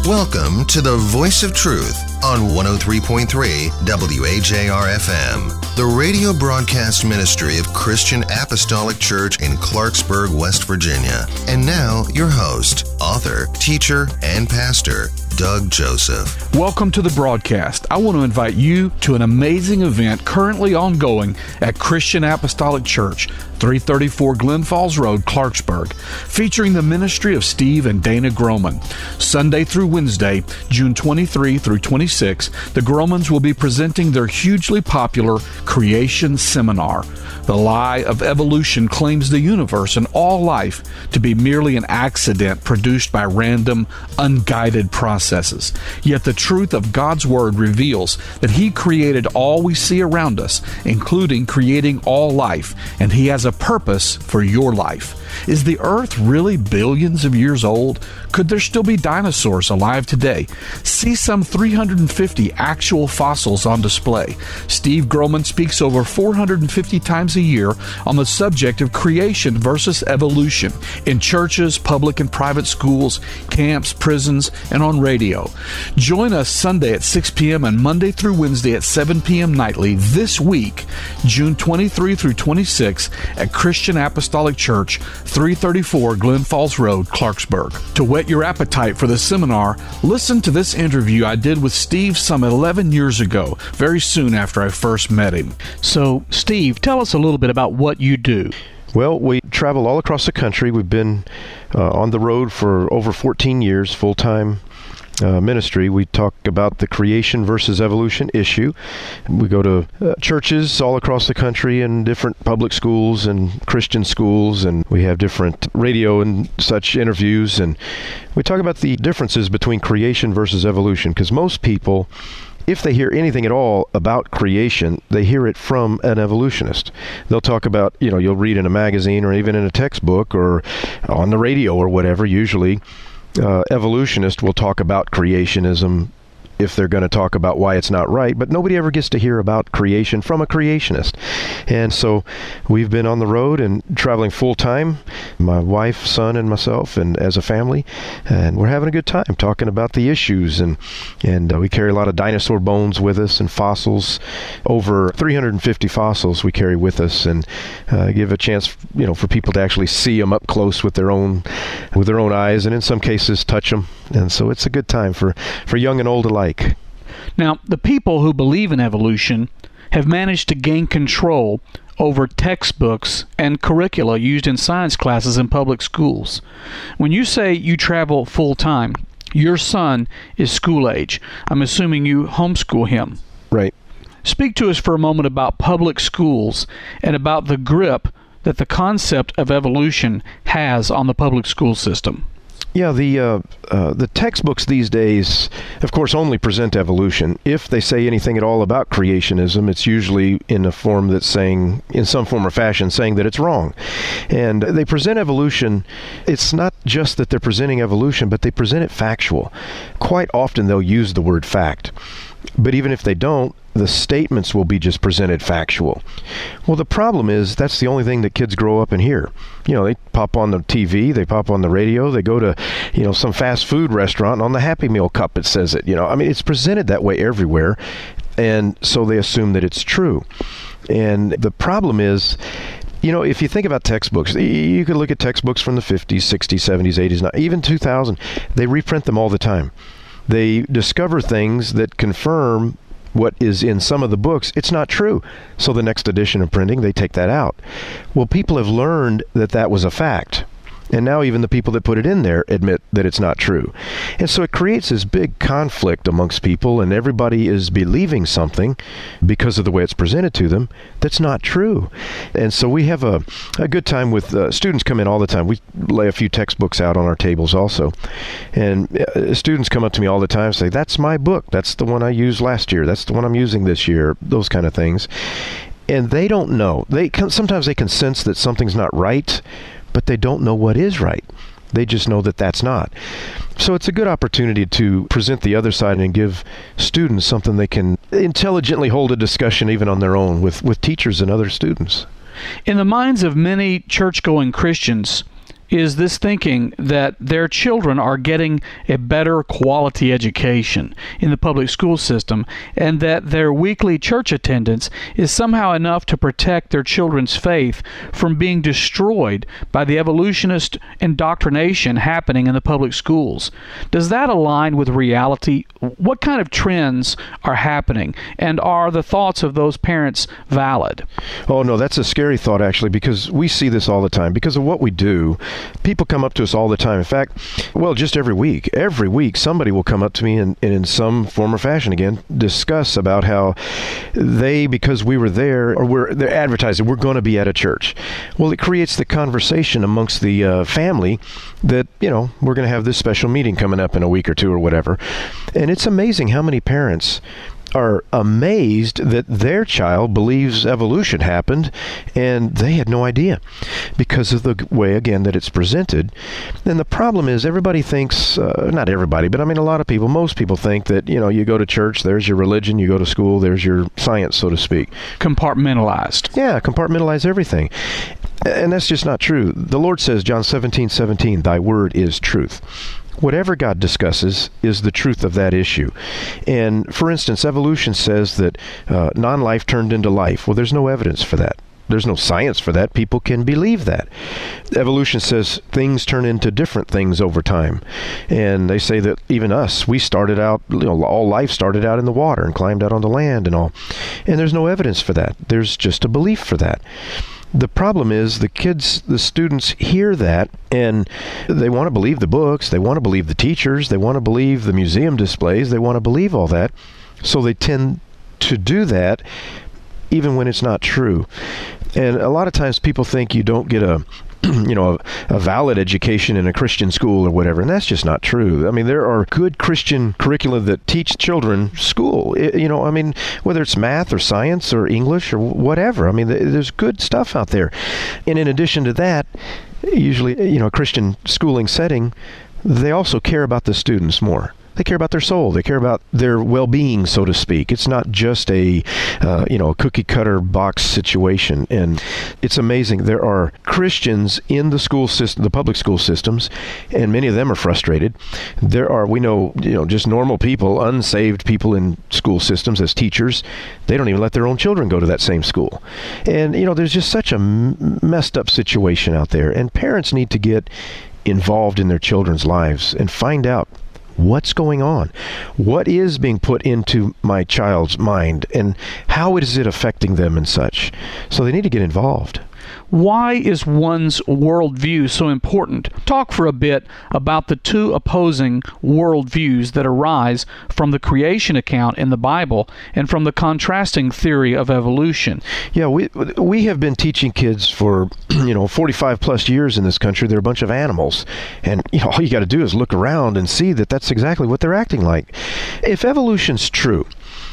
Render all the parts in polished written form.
Welcome to the Voice of Truth on 103.3 WAJR-FM, the radio broadcast ministry of Christian Apostolic Church in Clarksburg, West Virginia. And now, your host, author, teacher, and pastor, Doug Joseph. Welcome to the broadcast. I want to invite you to an amazing event currently ongoing at Christian Apostolic Church, 334 Glen Falls Road, Clarksburg, featuring the ministry of Steve and Dana Groman. Sunday through Wednesday, June 23 through 26, the Gromans will be presenting their hugely popular Creation Seminar. The lie of evolution claims the universe and all life to be merely an accident produced by random, unguided processes. Yet the truth of God's Word reveals that He created all we see around us, including creating all life, and He has a purpose for your life. Is the Earth really billions of years old? Could there still be dinosaurs alive today? See some 350 actual fossils on display. Steve Groman speaks over 450 times a year on the subject of creation versus evolution in churches, public and private schools, camps, prisons, and on radio. Join us Sunday at 6 p.m. and Monday through Wednesday at 7 p.m. nightly this week, June 23 through 26 at Christian Apostolic Church, 334 Glen Falls Road, Clarksburg. To whet your appetite for the seminar, listen to this interview I did with Steve some 11 years ago, very soon after I first met him. So, Steve, tell us a little bit about what you do. Well, we travel all across the country. We've been on the road for over 14 years, full-time ministry. We talk about the creation versus evolution issue. We go to churches all across the country and different public schools and Christian schools, and we have different radio and such interviews, and we talk about the differences between creation versus evolution, because most people, if they hear anything at all about creation, they hear it from an evolutionist. They'll talk about, you'll read in a magazine or even in a textbook or on the radio or whatever, usually evolutionists will talk about creationism if they're going to talk about why it's not right, but nobody ever gets to hear about creation from a creationist. And so we've been on the road and traveling full time, my wife, son, and myself, and as a family, and we're having a good time talking about the issues, and we carry a lot of dinosaur bones with us and fossils, over 350 fossils we carry with us, and give a chance, for people to actually see them up close with their own eyes, and in some cases touch them. And so it's a good time for young and old alike. Now, the people who believe in evolution have managed to gain control over textbooks and curricula used in science classes in public schools. When you say you travel full-time, your son is school age. I'm assuming you homeschool him. Right. Speak to us for a moment about public schools and about the grip that the concept of evolution has on the public school system. Yeah, the textbooks these days, of course, only present evolution. If they say anything at all about creationism, it's usually in a form that's saying, in some form or fashion, saying that it's wrong. And they present evolution. It's not just that they're presenting evolution, but they present it factual. Quite often they'll use the word fact. But even if they don't, the statements will be just presented factual. Well, the problem is that's the only thing that kids grow up and hear. They pop on the TV, they pop on the radio, they go to, some fast food restaurant, and on the Happy Meal cup it says it. It's presented that way everywhere, and so they assume that it's true. And the problem is, if you think about textbooks, you could look at textbooks from the 50s, 60s, 70s, 80s, even 2000. They reprint them all the time. They discover things that confirm what is in some of the books. It's not true. So the next edition of printing, they take that out. Well, people have learned that was a fact. And now even the people that put it in there admit that it's not true. And so it creates this big conflict amongst people, and everybody is believing something because of the way it's presented to them that's not true. And so we have a good time with students come in all the time. We lay a few textbooks out on our tables also. And students come up to me all the time and say, that's my book. That's the one I used last year. That's the one I'm using this year. Those kind of things. And they don't know. Sometimes they can sense that something's not right, but they don't know what is right. They just know that that's not. So it's a good opportunity to present the other side and give students something they can intelligently hold a discussion even on their own with teachers and other students. In the minds of many church-going Christians, is this thinking that their children are getting a better quality education in the public school system, and that their weekly church attendance is somehow enough to protect their children's faith from being destroyed by the evolutionist indoctrination happening in the public schools. Does that align with reality? What kind of trends are happening, and are the thoughts of those parents valid? Oh, no, that's a scary thought, actually, because we see this all the time. Because of what we do, people come up to us all the time. In fact, well, just every week. Every week, somebody will come up to me and in some form or fashion, again, discuss about how they, because we were there, or they're advertising, we're going to be at a church. Well, it creates the conversation amongst the family that, we're going to have this special meeting coming up in a week or two or whatever. And it's amazing how many parents are amazed that their child believes evolution happened and they had no idea because of the way, again, that it's presented. And the problem is everybody thinks, not everybody, but I mean a lot of people, most people think that, you go to church, there's your religion, you go to school, there's your science, so to speak. Compartmentalized. Yeah, compartmentalize everything. And that's just not true. The Lord says, John 17:17, thy word is truth. Whatever God discusses is the truth of that issue. And for instance, evolution says that non-life turned into life. Well, there's no evidence for that. There's no science for that. People can believe that. Evolution says things turn into different things over time. And they say that even us, we started out, all life started out in the water and climbed out on the land and all. And there's no evidence for that. There's just a belief for that. The problem is the students hear that and they want to believe the books, they want to believe the teachers, they want to believe the museum displays, they want to believe all that. So they tend to do that even when it's not true. And a lot of times people think you don't get a valid education in a Christian school or whatever, and that's just not true. I mean, there are good Christian curricula that teach children school, whether it's math or science or English or whatever. I mean, there's good stuff out there. And in addition to that, usually, a Christian schooling setting, they also care about the students more. They care about their soul. They care about their well-being, so to speak. It's not just a cookie-cutter box situation. And it's amazing. There are Christians in the school system, the public school systems, and many of them are frustrated. There are, just normal people, unsaved people in school systems as teachers. They don't even let their own children go to that same school. And, there's just such a messed up situation out there. And parents need to get involved in their children's lives and find out what's going on? What is being put into my child's mind, and how is it affecting them and such? So they need to get involved. Why is one's worldview so important? Talk for a bit about the two opposing worldviews that arise from the creation account in the Bible and from the contrasting theory of evolution. Yeah, we have been teaching kids for 45 plus years in this country. They're a bunch of animals, and all you got to do is look around and see that that's exactly what they're acting like. If evolution's true,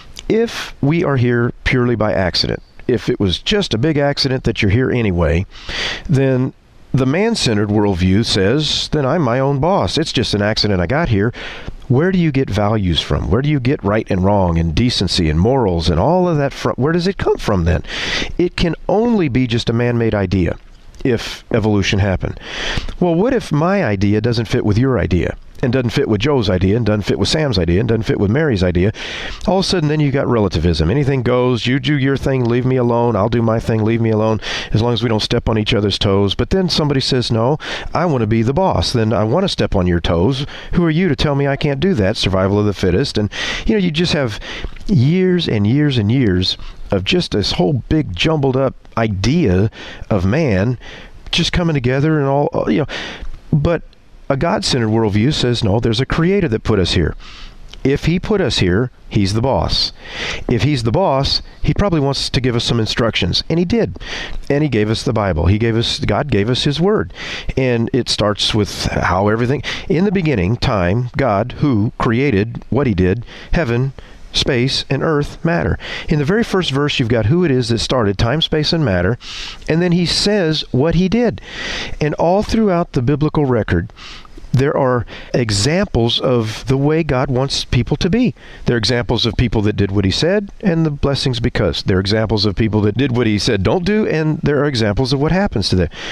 if we are here purely by accident, if it was just a big accident that you're here anyway, then the man-centered worldview says, then I'm my own boss. It's just an accident I got here. Where do you get values from? Where do you get right and wrong and decency and morals and all of that from? Where does it come from then? It can only be just a man-made idea if evolution happened. Well, what if my idea doesn't fit with your idea? And doesn't fit with Joe's idea, and doesn't fit with Sam's idea, and doesn't fit with Mary's idea? All of a sudden, then you got relativism. Anything goes. You do your thing, leave me alone. I'll do my thing, leave me alone, as long as we don't step on each other's toes. But then somebody says, no, I want to be the boss. Then I want to step on your toes. Who are you to tell me I can't do that? Survival of the fittest. And, you just have years and years and years of just this whole big jumbled up idea of man just coming together and all, But a God-centered worldview says, no, there's a creator that put us here. If he put us here, he's the boss. If he's the boss, he probably wants to give us some instructions. And he did. And he gave us the Bible. God gave us his word. And it starts with how everything, in the beginning, time, God, who created what he did, heaven, space, and earth, matter. In the very first verse, you've got who it is that started time, space, and matter, and then he says what he did. And all throughout the biblical record, there are examples of the way God wants people to be. There are examples of people that did what he said, and the blessings because. There are examples of people that did what he said don't do, and there are examples of what happens to them.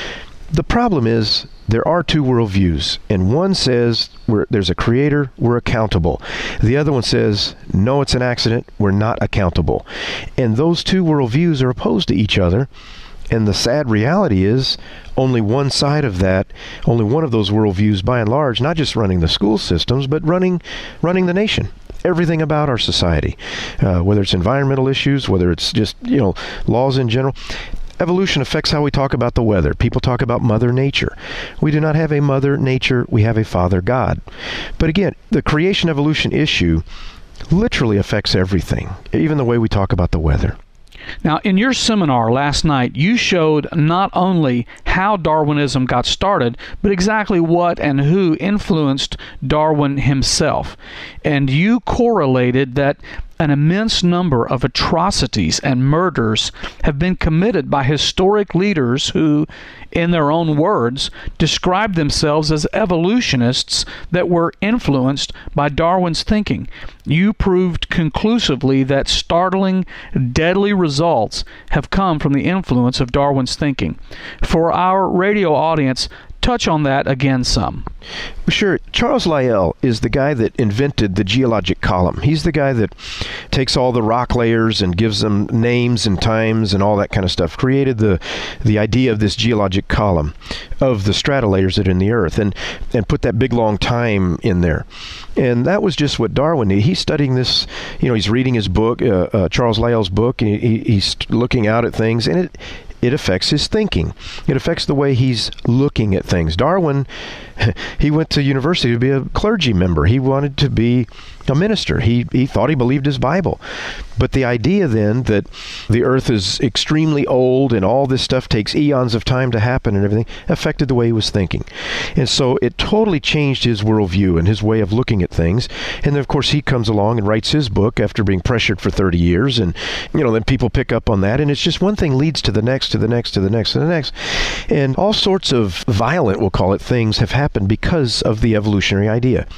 The problem is there are two worldviews, and one says there's a creator, we're accountable. The other one says, no, it's an accident, we're not accountable. And those two worldviews are opposed to each other. And the sad reality is only one side of that, only one of those worldviews by and large, not just running the school systems, but running the nation. Everything about our society, whether it's environmental issues, whether it's just, laws in general. Evolution affects how we talk about the weather. People talk about Mother Nature. We do not have a Mother Nature, we have a Father God. But again, the creation evolution issue literally affects everything, even the way we talk about the weather. Now, in your seminar last night, you showed not only how Darwinism got started, but exactly what and who influenced Darwin himself. And you correlated that an immense number of atrocities and murders have been committed by historic leaders who, in their own words, described themselves as evolutionists that were influenced by Darwin's thinking. You proved conclusively that startling, deadly results have come from the influence of Darwin's thinking. For our radio audience, touch on that again some. Sure. Charles Lyell is the guy that invented the geologic column. He's the guy that takes all the rock layers and gives them names and times and all that kind of stuff. Created the idea of this geologic column of the strata layers that are in the earth and put that big long time in there. And that was just what Darwin did. He's studying this, he's reading his book, Charles Lyell's book, and he's looking out at things, and it affects his thinking. It affects the way he's looking at things. Darwin, he went to university to be a clergy member. He wanted to be a minister. He thought he believed his Bible. But the idea then that the earth is extremely old and all this stuff takes eons of time to happen and everything affected the way he was thinking. And so it totally changed his worldview and his way of looking at things. And then, of course, he comes along and writes his book after being pressured for 30 years. And, then people pick up on that. And it's just one thing leads to the next, to the next, to the next, to the next. And all sorts of violent, we'll call it, things have happened because of the evolutionary idea.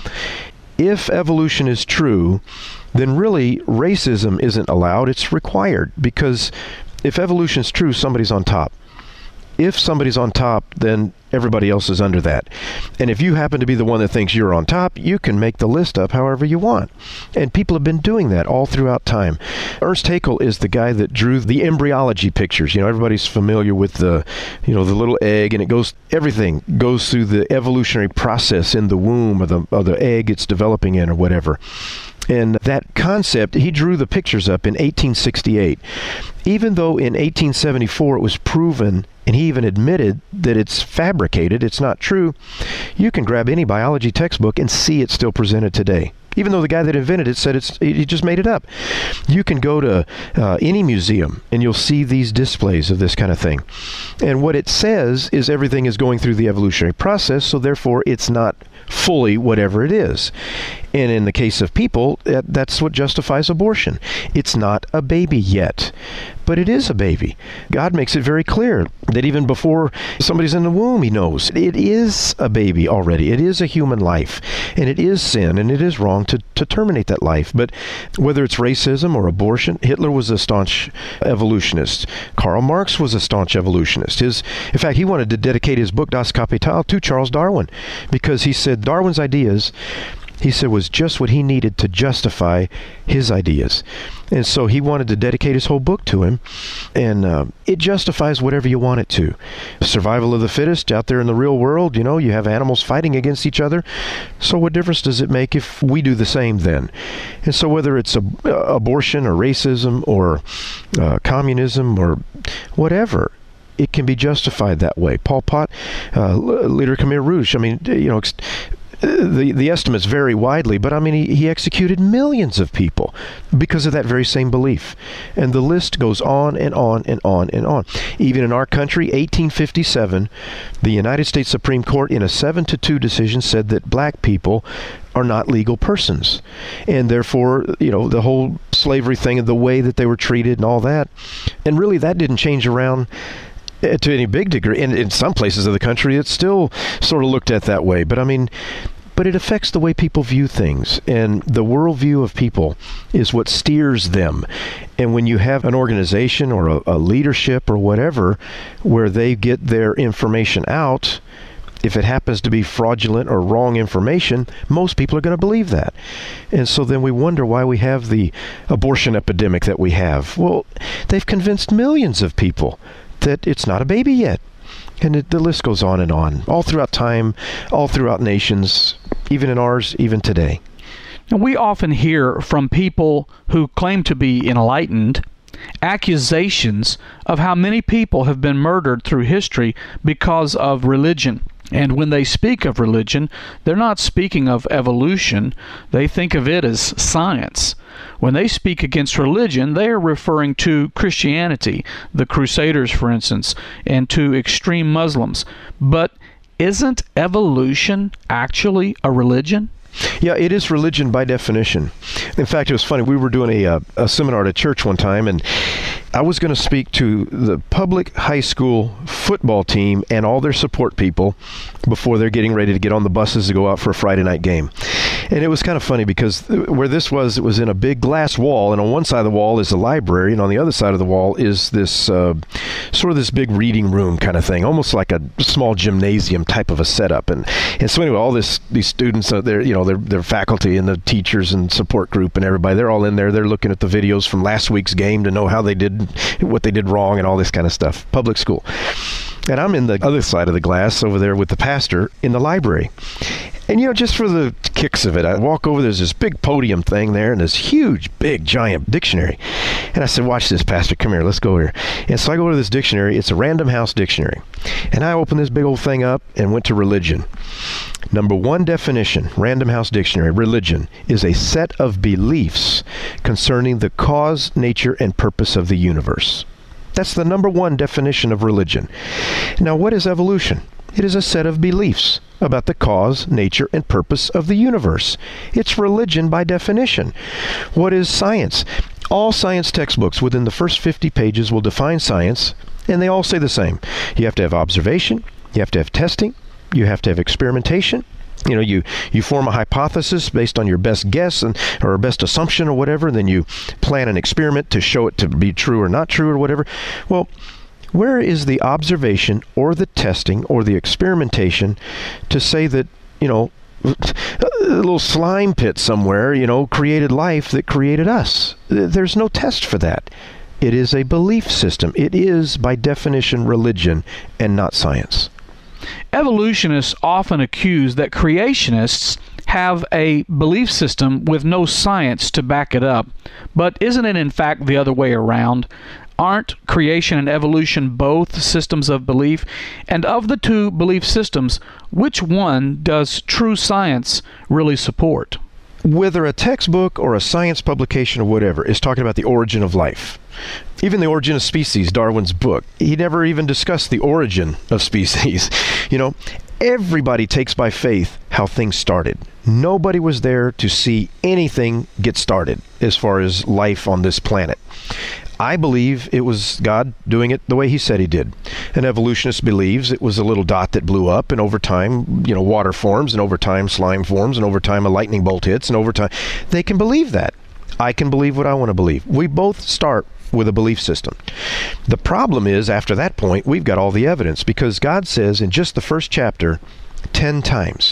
If evolution is true, then really racism isn't allowed, it's required, because if evolution is true, somebody's on top. If somebody's on top, then everybody else is under that. And if you happen to be the one that thinks you're on top, you can make the list up however you want. And people have been doing that all throughout time. Ernst Haeckel is the guy that drew the embryology pictures. Everybody's familiar with the little egg, and everything goes through the evolutionary process in the womb of the egg it's developing in or whatever. And that concept, he drew the pictures up in 1868. Even though in 1874 it was proven, and he even admitted that it's fabricated, it's not true, you can grab any biology textbook and see it still presented today. Even though the guy that invented it said he just made it up. You can go to any museum and you'll see these displays of this kind of thing. And what it says is everything is going through the evolutionary process, so therefore it's not fully whatever it is. And in the case of people, that's what justifies abortion. It's not a baby yet, but it is a baby. God makes it very clear that even before somebody's in the womb, he knows it is a baby already. It is a human life, and it is sin, and it is wrong to terminate that life. But whether it's racism or abortion, Hitler was a staunch evolutionist. Karl Marx was a staunch evolutionist. In fact, he wanted to dedicate his book Das Kapital to Charles Darwin, because he said Darwin's ideas, he said, was just what he needed to justify his ideas. And so he wanted to dedicate his whole book to him. And it justifies whatever you want it to. Survival of the fittest out there in the real world, you have animals fighting against each other. So what difference does it make if we do the same then? And so whether it's abortion or racism or communism or whatever, it can be justified that way. Pol Pot, leader Khmer Rouge, the estimates vary widely, but he executed millions of people because of that very same belief. And the list goes on and on and on and on. Even in our country, 1857, the United States Supreme Court in a 7-2 decision said that black people are not legal persons. And therefore, the whole slavery thing and the way that they were treated and all that. And really that didn't change around to any big degree. In some places of the country, it's still sort of looked at that way. But but it affects the way people view things. And the worldview of people is what steers them. And when you have an organization or a leadership or whatever where they get their information out, if it happens to be fraudulent or wrong information, most people are going to believe that. And so then we wonder why we have the abortion epidemic that we have. Well, they've convinced millions of people that it's not a baby yet. And the list goes on, all throughout time, all throughout nations, even in ours, even today. And we often hear from people who claim to be enlightened accusations of how many people have been murdered through history because of religion. And when they speak of religion, they're not speaking of evolution. They think of it as science. When they speak against religion, they are referring to Christianity, the Crusaders, for instance, and to extreme Muslims. But isn't evolution actually a religion? Yeah, it is religion by definition. In fact, it was funny. We were doing a seminar at a church one time, and I was going to speak to the public high school football team and all their support people before they're getting ready to get on the buses to go out for a Friday night game. And it was kind of funny because where this was, it was in a big glass wall, and on one side of the wall is the library, and on the other side of the wall is this sort of this big reading room kind of thing, almost like a small gymnasium type of a setup. And so anyway, all these students, their faculty and the teachers and support group and everybody, they're all in there. They're looking at the videos from last week's game to know how they did, what they did wrong, and all this kind of stuff. Public school. And I'm in the other side of the glass over there with the pastor in the library. And, just for the kicks of it, I walk over, there's this big podium thing there and this huge, big, giant dictionary. And I said, watch this, Pastor, come here, let's go here. And so I go to this dictionary. It's a Random House dictionary. And I opened this big old thing up and went to religion. Number one definition, Random House Dictionary, religion is a set of beliefs concerning the cause, nature, and purpose of the universe. That's the number one definition of religion. Now, what is evolution? It is a set of beliefs about the cause, nature, and purpose of the universe. It's religion by definition. What is science? All science textbooks within the first 50 pages will define science, and they all say the same. You have to have observation, you have to have testing, you have to have experimentation. You form a hypothesis based on your best guess or best assumption or whatever, and then you plan an experiment to show it to be true or not true or whatever. Well, where is the observation or the testing or the experimentation to say that, a little slime pit somewhere, created life that created us? There's no test for that. It is a belief system. It is, by definition, religion and not science. Evolutionists often accuse that creationists have a belief system with no science to back it up. But isn't it in fact the other way around? Aren't creation and evolution both systems of belief? And of the two belief systems, which one does true science really support? Whether a textbook or a science publication or whatever is talking about the origin of life, even the origin of species, Darwin's book, he never even discussed the origin of species. Everybody takes by faith how things started. Nobody was there to see anything get started as far as life on this planet. I believe it was God doing it the way he said he did. An evolutionist believes it was a little dot that blew up, and over time, water forms, and over time slime forms, and over time a lightning bolt hits, and over time they can believe that. I can believe what I want to believe. We both start with a belief system. The problem is, after that point, we've got all the evidence, because God says in just the first chapter 10 times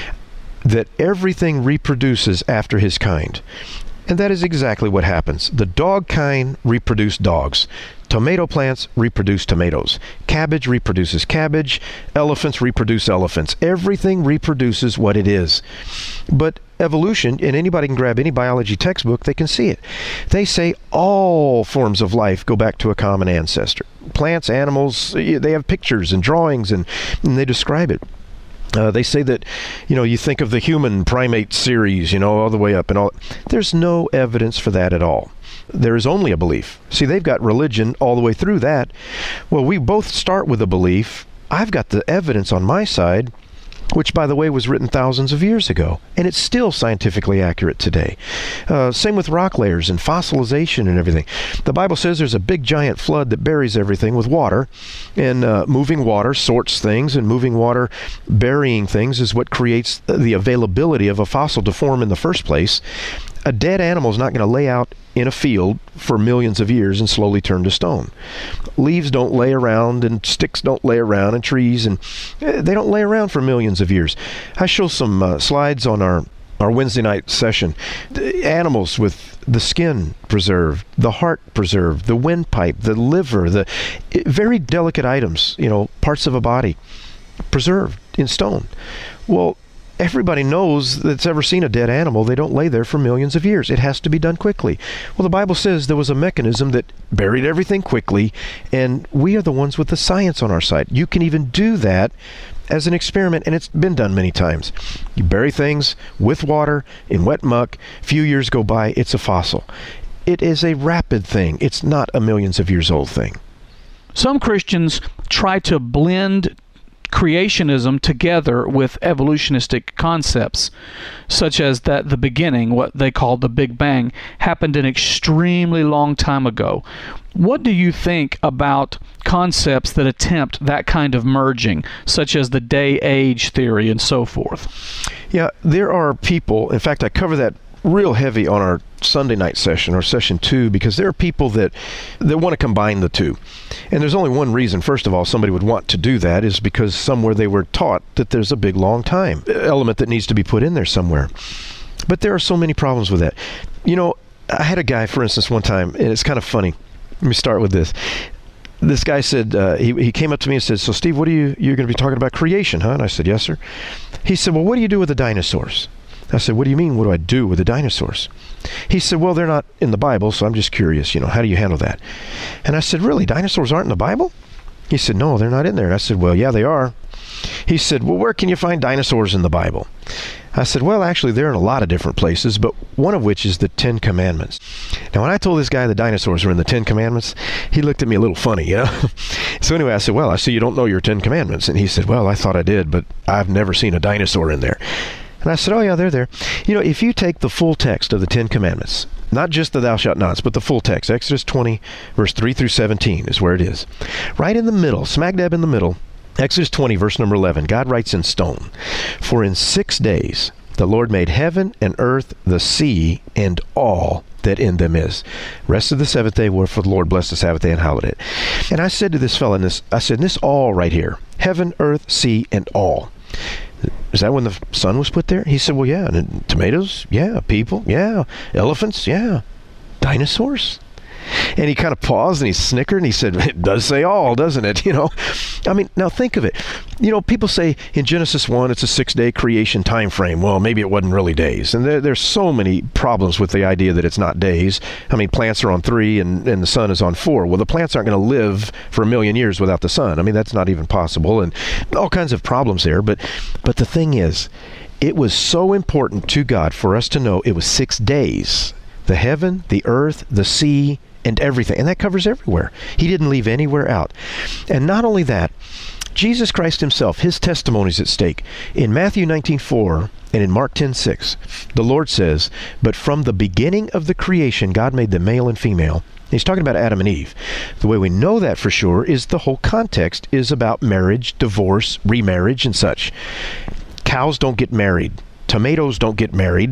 that everything reproduces after his kind. And that is exactly what happens. The dog kind reproduce dogs. Tomato plants reproduce tomatoes. Cabbage reproduces cabbage. Elephants reproduce elephants. Everything reproduces what it is. But evolution, and anybody can grab any biology textbook, they can see it. They say all forms of life go back to a common ancestor. Plants, animals, they have pictures and drawings, and they describe it. They say that, you think of the human primate series, all the way up and all. There's no evidence for that at all. There is only a belief. See, they've got religion all the way through that. Well, we both start with a belief. I've got the evidence on my side which, by the way, was written thousands of years ago, and it's still scientifically accurate today. Same with rock layers and fossilization and everything. The Bible says there's a big giant flood that buries everything with water, and moving water sorts things, and moving water burying things is what creates the availability of a fossil to form in the first place. A dead animal is not going to lay out in a field for millions of years and slowly turn to stone. Leaves don't lay around, and sticks don't lay around, and trees, and they don't lay around for millions of years. I show some slides on our Wednesday night session. Animals with the skin preserved, the heart preserved, the windpipe, the liver, the very delicate items, parts of a body preserved in stone. Well, everybody knows that's ever seen a dead animal. They don't lay there for millions of years. It has to be done quickly. Well, the Bible says there was a mechanism that buried everything quickly, and we are the ones with the science on our side. You can even do that as an experiment, and it's been done many times. You bury things with water in wet muck. A few years go by, it's a fossil. It is a rapid thing. It's not a millions of years old thing. Some Christians try to blend creationism together with evolutionistic concepts, such as that the beginning, what they call the Big Bang, happened an extremely long time ago. What do you think about concepts that attempt that kind of merging, such as the day-age theory and so forth? Yeah, there are people, in fact, I cover that real heavy on our Sunday night session, or session 2, because there are people that want to combine the two. And there's only one reason, first of all, somebody would want to do that, is because somewhere they were taught that there's a big long time element that needs to be put in there somewhere. But there are so many problems with that. I had a guy, for instance, one time, and it's kind of funny. Let me start with this. This guy said, he came up to me and said, "So Steve, what are you're going to be talking about creation, huh?" And I said, "Yes, sir." He said, "Well, what do you do with the dinosaurs?" I said, "What do you mean, what do I do with the dinosaurs?" He said, "Well, they're not in the Bible, so I'm just curious, how do you handle that?" And I said, "Really, dinosaurs aren't in the Bible?" He said, "No, they're not in there." And I said, "Well, yeah, they are." He said, "Well, where can you find dinosaurs in the Bible?" I said, "Well, actually, they're in a lot of different places, but one of which is the Ten Commandments." Now, when I told this guy the dinosaurs were in the Ten Commandments, he looked at me a little funny, So anyway, I said, "Well, I see you don't know your Ten Commandments." And he said, "Well, I thought I did, but I've never seen a dinosaur in there." And I said, "Oh, yeah, they're there." If you take the full text of the Ten Commandments, not just the thou shalt nots, but the full text, Exodus 20, verse 3 through 17 is where it is. Right in the middle, smack dab in the middle, Exodus 20, verse number 11, God writes in stone, "For in 6 days the Lord made heaven and earth, the sea, and all that in them is. Rest of the seventh day, wherefore the Lord blessed the Sabbath day and hallowed it." And I said to this fellow, this all right here, heaven, earth, sea, and all. Is that when the sun was put there? He said, "Well, yeah. And tomatoes? Yeah. People? Yeah. Elephants? Yeah. Dinosaurs?" And he kind of paused and he snickered and he said, "It does say all, doesn't it?" Now think of it. People say in Genesis 1, it's a 6-day creation time frame. Well, maybe it wasn't really days. And there's so many problems with the idea that it's not days. Plants are on 3 and the sun is on 4. Well, the plants aren't going to live for 1 million years without the sun. That's not even possible, and all kinds of problems there. But the thing is, it was so important to God for us to know it was 6 days. The heaven, the earth, the sea, and everything. And that covers everywhere. He didn't leave anywhere out. And not only that, Jesus Christ himself, his testimony is at stake. In Matthew 19:4 and in Mark 10:6, the Lord says, "But from the beginning of the creation, God made them male and female." He's talking about Adam and Eve. The way we know that for sure is the whole context is about marriage, divorce, remarriage, and such. Cows don't get married. Tomatoes don't get married.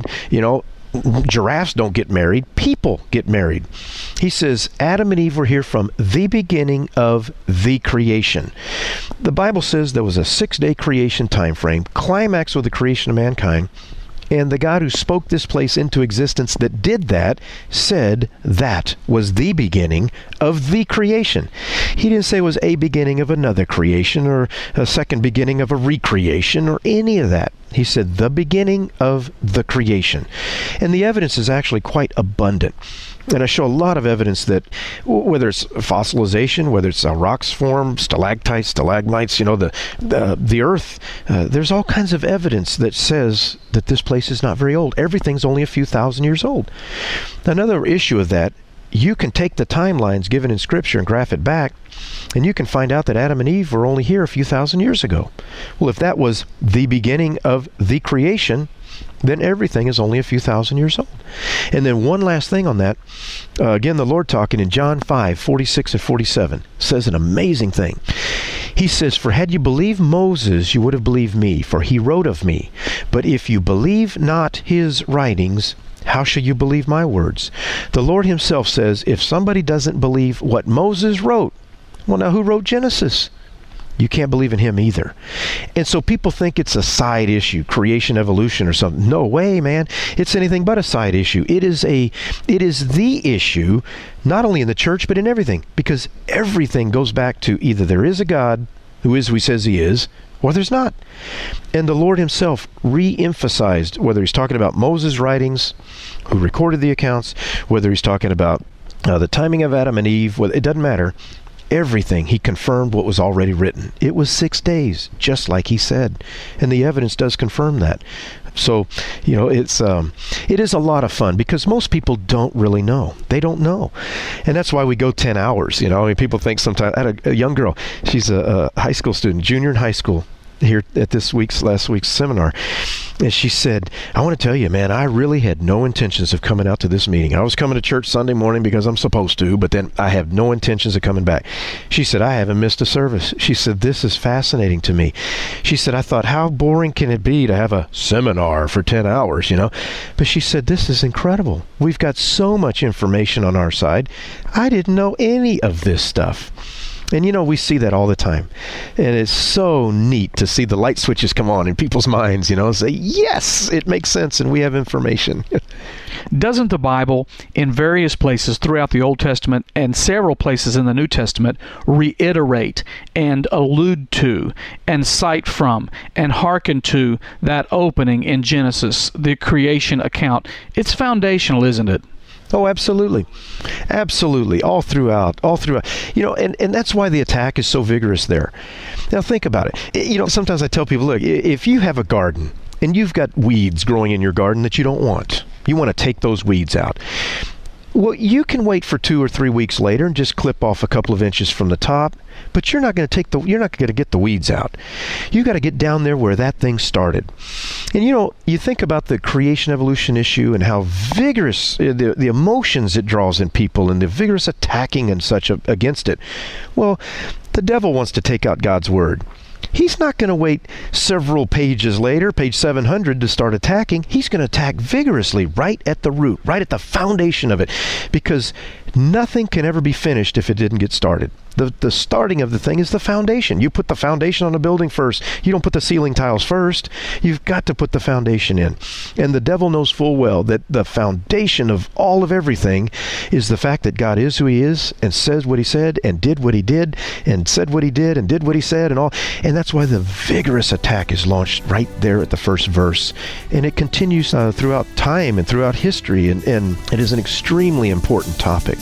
Giraffes don't get married. People get married. He says Adam and Eve were here from the beginning of the creation. The Bible says there was a 6-day creation time frame, climax with the creation of mankind, and the God who spoke this place into existence that did that said that was the beginning of the creation. He didn't say it was a beginning of another creation or a second beginning of a recreation or any of that. He said the beginning of the creation. And the evidence is actually quite abundant. And I show a lot of evidence that whether it's fossilization, whether it's rocks form, stalactites, stalagmites, the earth, there's all kinds of evidence that says that this place is not very old. Everything's only a few thousand years old. Another issue of that, you can take the timelines given in Scripture and graph it back, and you can find out that Adam and Eve were only here a few thousand years ago. Well, if that was the beginning of the creation, then everything is only a few thousand years old. And then one last thing on that. Again, the Lord talking in John 5:46 and 47 says an amazing thing. He says, "For had you believed Moses, you would have believed me, for he wrote of me. But if you believe not his writings, how shall you believe my words?" The Lord himself says, if somebody doesn't believe what Moses wrote, well, now who wrote Genesis? You can't believe in him either. And so people think it's a side issue, creation, evolution, or something. No way, man. It's anything but a side issue. It is the issue, not only in the church, but in everything. Because everything goes back to either there is a God, who is who he says he is, or there's not. And the Lord himself re-emphasized, whether he's talking about Moses' writings, who recorded the accounts, whether he's talking about the timing of Adam and Eve, it doesn't matter. Everything, he confirmed what was already written. It was 6 days, just like he said. And the evidence does confirm that. So, it is a lot of fun because most people don't really know. They don't know. And that's why we go 10 hours. People think sometimes, I had a young girl, she's a high school student, junior in high school, here at last week's seminar. And she said, "I want to tell you, man, I really had no intentions of coming out to this meeting. I was coming to church Sunday morning because I'm supposed to, but then I have no intentions of coming back." She said, "I haven't missed a service." She said, "This is fascinating to me." She said, "I thought, how boring can it be to have a seminar for 10 hours, But she said, "This is incredible. We've got so much information on our side. I didn't know any of this stuff." And we see that all the time. And it's so neat to see the light switches come on in people's minds, and say, yes, it makes sense and we have information. Doesn't the Bible, in various places throughout the Old Testament and several places in the New Testament, reiterate and allude to and cite from and hearken to that opening in Genesis, the creation account? It's foundational, isn't it? Oh, absolutely. Absolutely. All throughout. And that's why the attack is so vigorous there. Now, think about it. Sometimes I tell people, look, if you have a garden and you've got weeds growing in your garden that you don't want, you want to take those weeds out. Well, you can wait for 2 or 3 weeks later and just clip off a couple of inches from the top, but you're not going to get the weeds out. You got to get down there where that thing started. And you think about the creation evolution issue and how vigorous the emotions it draws in people and the vigorous attacking and such against it. Well, the devil wants to take out God's word. He's not going to wait several pages later, page 700, to start attacking. He's going to attack vigorously right at the root, right at the foundation of it, because nothing can ever be finished if it didn't get started. The starting of the thing is the foundation. You put the foundation on a building first. You don't put the ceiling tiles first. You've got to put the foundation in. And the devil knows full well that the foundation of all of everything is the fact that God is who he is and says what he said and did what he did and said what he did and did what he said and all. And that's why the vigorous attack is launched right there at the first verse. And it continues throughout time and throughout history. And it is an extremely important topic.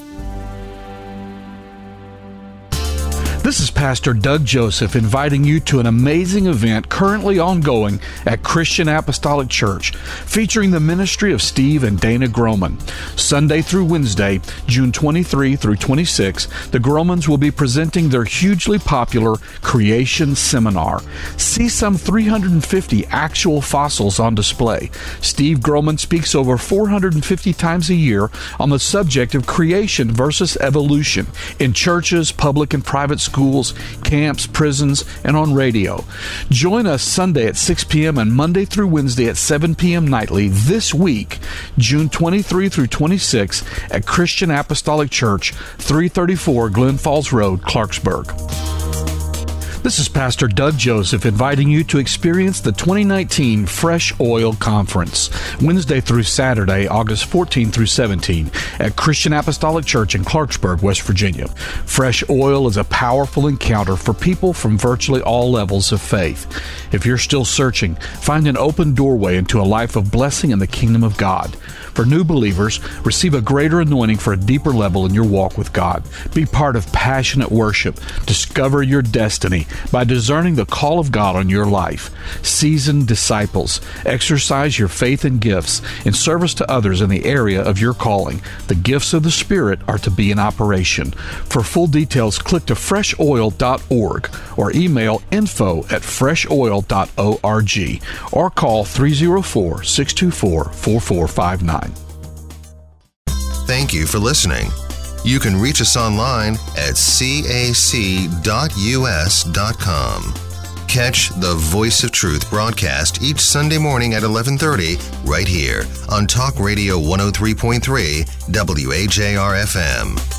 This is Pastor Doug Joseph inviting you to an amazing event currently ongoing at Christian Apostolic Church, featuring the ministry of Steve and Dana Groman. Sunday through Wednesday, June 23 through 26, the Gromans will be presenting their hugely popular Creation Seminar. See some 350 actual fossils on display. Steve Groman speaks over 450 times a year on the subject of creation versus evolution in churches, public and private schools, camps, prisons, and on radio. Join us Sunday at 6 p.m. and Monday through Wednesday at 7 p.m. nightly this week, June 23 through 26, at Christian Apostolic Church, 334 Glen Falls Road, Clarksburg. This is Pastor Doug Joseph inviting you to experience the 2019 Fresh Oil Conference, Wednesday through Saturday, August 14 through 17, at Christian Apostolic Church in Clarksburg, West Virginia. Fresh Oil is a powerful encounter for people from virtually all levels of faith. If you're still searching, find an open doorway into a life of blessing in the kingdom of God. For new believers, receive a greater anointing for a deeper level in your walk with God. Be part of passionate worship. Discover your destiny by discerning the call of God on your life. Seasoned disciples, exercise your faith and gifts in service to others in the area of your calling. The gifts of the Spirit are to be in operation. For full details, click to freshoil.org or email info@freshoil.org or call 304-624-4459. Thank you for listening. You can reach us online at cac.us.com. Catch the Voice of Truth broadcast each Sunday morning at 11:30 right here on Talk Radio 103.3 WAJR FM.